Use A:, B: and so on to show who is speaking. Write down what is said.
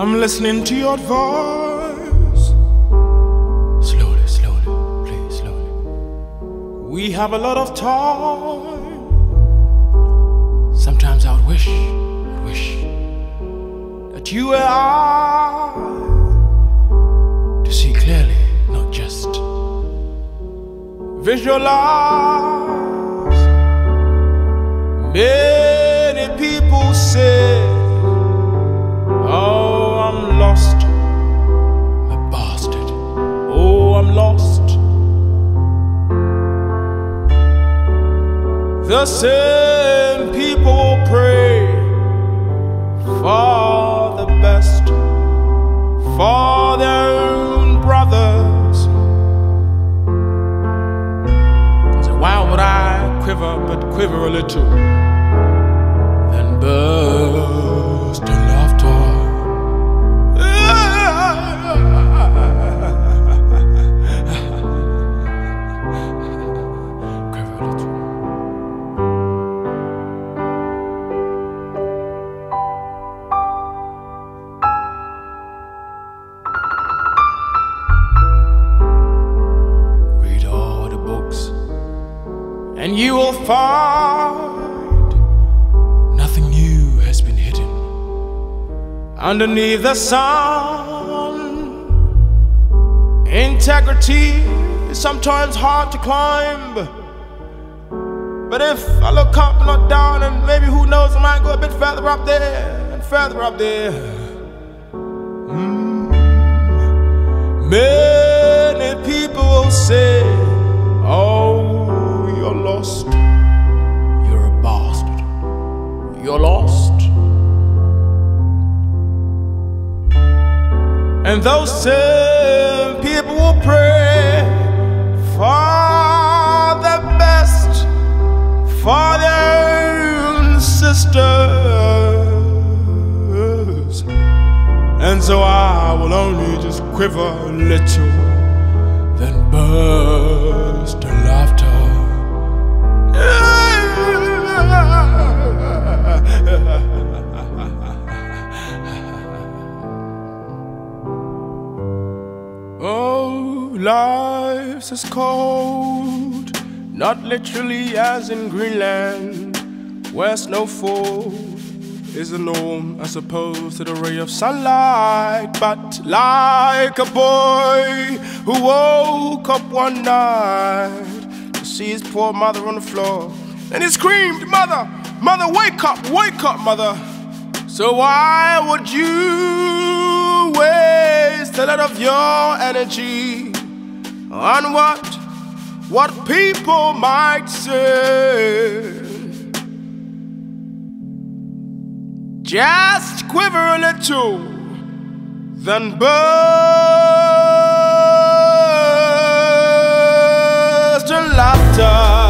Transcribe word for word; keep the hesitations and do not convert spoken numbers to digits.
A: I'm listening to your voice. Slowly, slowly, please, slowly. We have a lot of time. Sometimes I would wish, would wish that you and I to see clearly, not just visualize. Many people say, oh, I'm lost, a bastard. Oh, I'm lost. The same people pray for the best for their own brothers. So why would I quiver, but quiver a little, then burst in laughter? Quiver a little. Read all the books, and you will find nothing new has been hidden underneath the sun. Integrity is sometimes hard to climb, but if I look up and not down, and maybe who knows, I might go a bit further up there and further up there. Mm. Many people will say, oh, you're lost, you're a bastard, you're lost. And those same people will pray for the best for their own sisters. And so I will only just quiver a little, then burst in laughter. Oh, life's as cold, not literally as in Greenland, where snowfall is the norm as opposed to the ray of sunlight, but like a boy who woke up one night to see his poor mother on the floor, and he screamed, "Mother, mother, wake up, wake up, mother." So why would you waste a lot of your energy on what, what people might say? Just quiver a little, then burst in laughter.